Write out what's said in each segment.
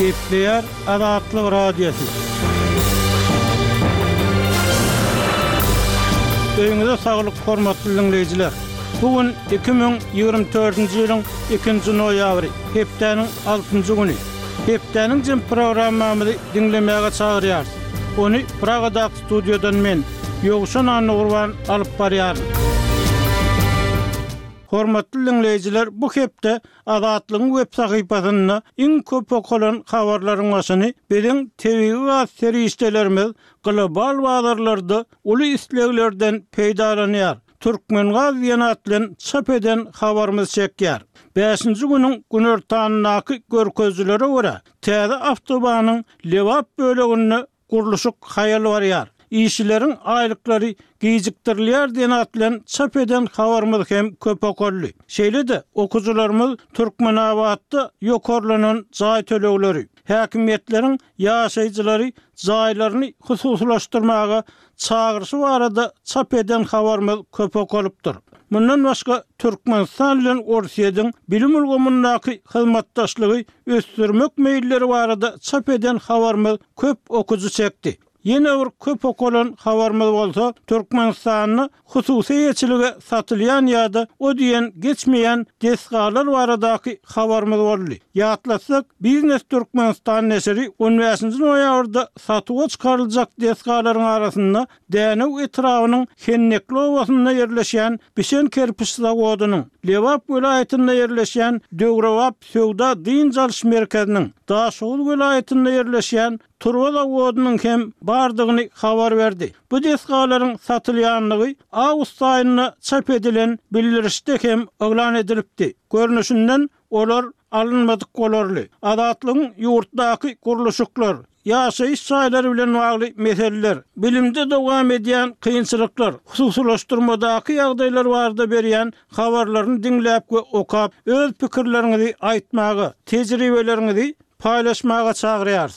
Kepler Adatlı Radyosu. Öňüňizde saglyk hormatly dinleýijiler. Bugün 2024-nji ýylyň 2-nji noýabry, hepdeniň 6-njy güni. Hepdeniň jym programmamyzy dinlemäge çagyrýar. Ony Pragadaky studiodan men Ýogşan Anugurban alyp barýar. Hormatly dinleýijiler, bu hepde Adatlyň web sahypasyna iň köp okulan habarlaryň başyny biziň TV serişdelerimiz global wagdarlarda uly isleglerden peýdalanýar. Türkmen gaz ýanatlan çap eden habarymyz çekýär. 5-nji güniň gün ortanynaky görkezlere görä, täze awtobanyň Lewap bölegini guruluşyk haýal barýar. İşçilerin aylıkları geciktirilýär diýen atlan çap eden habarymyz hem köp okully. Şeýle-de okujularymyz Türkmenabatda ýokarlanan jaý tölegleri, häkimetleriň ýaşaýjylary jaýlaryny hususlaşdyrmaga çağırşy barada çap eden habarymyz köp okulypdyr. Mundan başga Türkmenistan bilen Orsiýadyň bilim ulgamyndaky hyzmatdaşlygy ösdürmek meýilleri barada çap eden habarymyz köp okuju çekdi. Ýene bir köp okulan habarymyz bolsa, Türkmenistanyny hususy ýeçilige satylýan ýa-da o diýen geçmeýän desgalar baradaky habarymyz boldy. Ýatlasak, Biznes Türkmenistan neşri 15-nji noýabrda satyga çykaryljak desgalaryň arasynda Dänew etrawynyň Hennekli owasynda ýerleşýän Bişen kerpiç zawodynyň, Lewap welaýatynda ýerleşýän Dögrewap Söwda Dyn Jalş merkeziniň, Daşoğul welaýatynda ýerleşýän Turwa zawodynyň hem bardygyny habar berdi. Bu desgalaryň satylýanlygy awgust aýyna çap edilen bildirişde hem oglan edilipdi. Görnüşinden olar alınmadyk bolarly. Adatlyň ýurtdaky guruluşyklar, ýaşaýyş şaýlary bilen bagly meseleler, bilimde dowam edýän kynçylyklar, hususlaşdyrmadaky ýagdaýlar barada berýän habarlaryny dinläp we okap, öz pikirleriňizi aýtmagy, tejribelerinizi paýlaşmaga çagyrýar.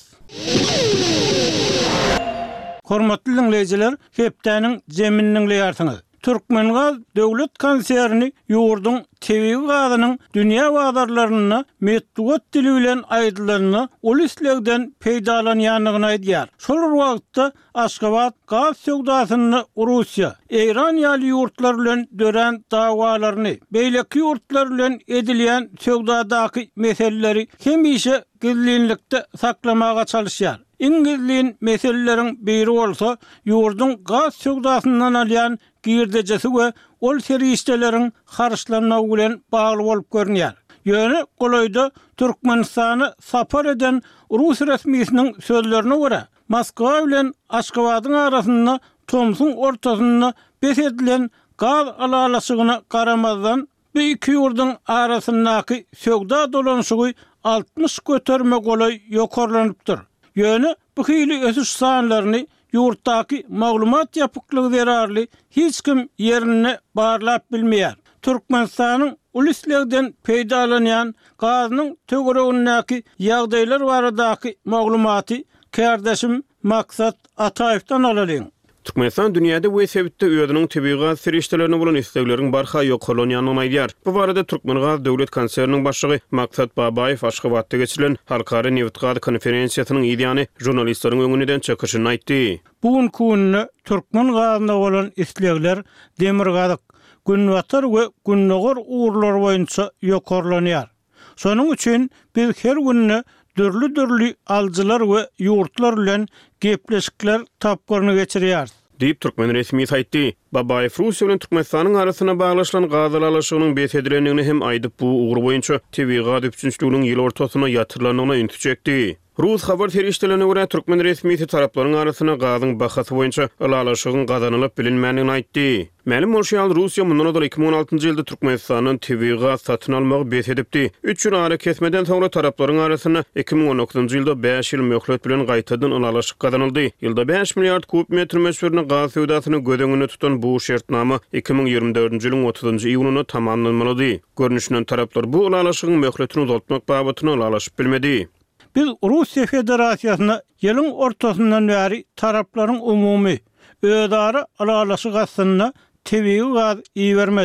Hormatly dinleýijiler, hepdeniň jeminiň ýartyňyz. Türkmen gaz döwlet konserni ýurduň TV gazynyň dünýä wagdarlaryna metduat dili bilen aýdylaryna uly islegden peýdalanýanlygyny aýdýar. Şol wagtda Aşgabat gaz söwdasyny Russiýa, Eýran ýaly ýurtlar bilen dören dawalaryny, beýleki ýurtlar bilen edilýän söwdadaky meseleleri hemişe gizlilikde saklamaga çalışýar. İngilizliň meseleleriň biri bolsa, ýurduň gaz söwdasyndan alýan girdejesi we ol serişdeleriň harçlanyna bilen bagly bolup görnýär. Ýöne golaýda Türkmenistany sapar eden Rus resmiýetiniň sözlerine görä, Moskwa bilen Aşgabatyň arasynda Tomsun ortasynda bes edilen gaz alalaşygyna garamazdan bu iki ýurduň arasyndaky söwda dolanşygy 60 göterme golay ýokarlanypdyr. Ýöne bu hili ösüş sanlaryny ýurtdaky maglumat ýapyklygy zerarly hiç kim ýerine barlap bilmeýär. Türkmenistanyň ulislegden peýdalanýan gazynyň töweregindäki ýagdaýlar baradaky maglumaty kardeşim Maksat Ataýevden alalyň. Türkmenistan dünýäde we sebitde öýüniň tebigat serişdelerini bolan islegleriň barha ýokalanyanyny aýdýar. Bu barada Türkmen gaz döwlet konserniň başlygy Maksat Babaýew Aşgabatda geçirilen halkara neft gaz konferensiýasynyň ýa-ni jurnalistleriň öňünden çekyşyny aýtdy. Bugün kunny Türkmen gazynda bolan islegler demir gazyk, günwatar we günnogor uğurlar boýunça ýokarlanýar. Şonuň üçin biz her günni dürli aljylar we ýurtlar bilen gepleşikler tapgyryny geçirýär. Diýip Türkmen resmi saýtdy. Babaýew Russiýa bilen Türkmenistanyň arasyna baglaşylan gaz alalaşygynyň besedlenigini hem aýdyp bu ugur boýunça TV gaz üçinçliginiň ýyl ortasyna ýatyrlanygyna ünt çekdi. Rus habar serişdelerine görä Türkmen resmiýeti taraplaryň arasyna gazyň bahasy boýunça alalaşygyň gazanylyp bilinmänligini aýtdy. Mälim bolşýal Russiýa mundan 2016-njy ýylda Türkmenistanyň TV gaz satyn almagy bes edipdi. 3 ýyl ara kesmeden soňra taraplaryň arasyna 2019-njy ýylda 5 ýyl möhlet bilen gaýtadan alalaşyk gazanyldy. Ýylda 5 milliard kub metr meşhurny gaz söwdasyny gödeňine tutan bu şertnama 2024-njy ýylyň 30-njy iýulyna tamamlanmaly. Görnüşinden taraplar bu alalaşygyň möhletini uzatmak babatyna alalaşyp bilmedi. Biz Russiýa Federasiýasyna ýylyň ortasyndan bäri taraplaryň umumy özara alalaşyk aslynda TV gaz iýermedik.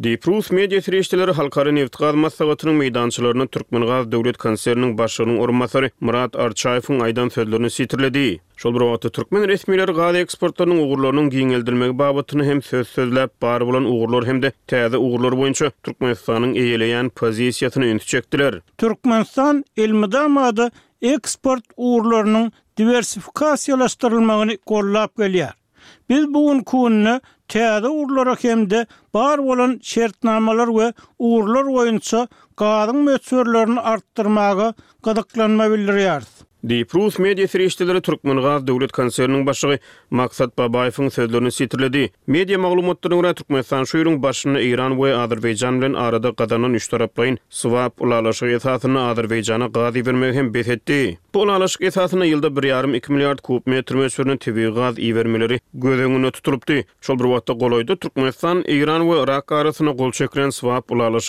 Deep Rus media serişdeleri halkara neft gaz maslahatynyň meýdançylaryny Türkmengaz döwlet konserniň başlygynyň orunmasary Murat Arçaýewiň aýdan sözlerini sitirledi. Şol bir wagtda türkmen resmiýetleri gaz eksportlarynyň ugurlarynyň giňeldirilmegi babatyny hem söz-sözläp bar bolan ugurlar hemde täze ugurlar boýunça Türkmenistanyň eýeleýän pozisiýasyny öňtüçekdiler. Türkmenistan elmidamada eksport ugurlarynyň diversifikasiýalaşdyrylmagyny gollap gelýär. Biz bugun kunny täze ugurlara hemde bar bolan şertnamalar we ugurlar boýunça gazyň möçberlerini artdyrmaga gadaklanma bildirýärdi. Deep Rus media serişdeleri Türkmengaz döwlet konserniň başlygy Maksat Babaýewiň sözlerini sitirledi. Media maglumatlaryna görä Türkmenistan şeýriniň başlyny Iran we Azerbaýjan bilen arada gadanan üç taraplaryň swap ulalaşygy esasyny Azerbaýjana gazy bermegi hem bethetdi. Bu ulalaşyk esasyny ýylda 1,5-2 milliard kub metr möçberiniň tebii gaz iýermeleri göz öňüne tutulupdy. Şol bir wagtda golaýda Türkmenistan Iran we Irak arasyna gol çekilen swap ulalaşygy